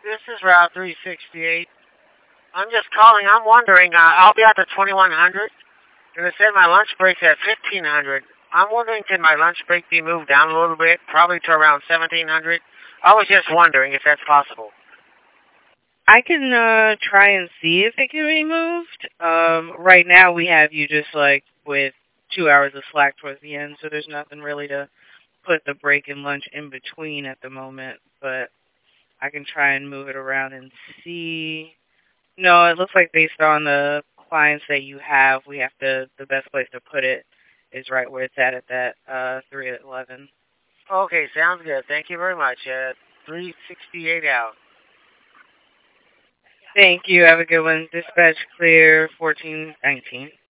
This is Route 368. I'm just calling. I'm wondering. I'll be at the 2100, and it said my lunch break's at 1500. I'm wondering, can my lunch break be moved down a little bit, probably to around 1700? I was just wondering if that's possible. I can try and see if it can be moved. Right now we have you just like with 2 hours of slack towards the end, so there's nothing really to put the break and lunch in between at the moment. But I can try and move it around and see. No, it looks like based on the clients that you have, we have to. The best place to put it is right where it's at that 3 at 11. Okay, sounds good. Thank you very much. 368 out. Thank you. Have a good one. Dispatch clear 1419.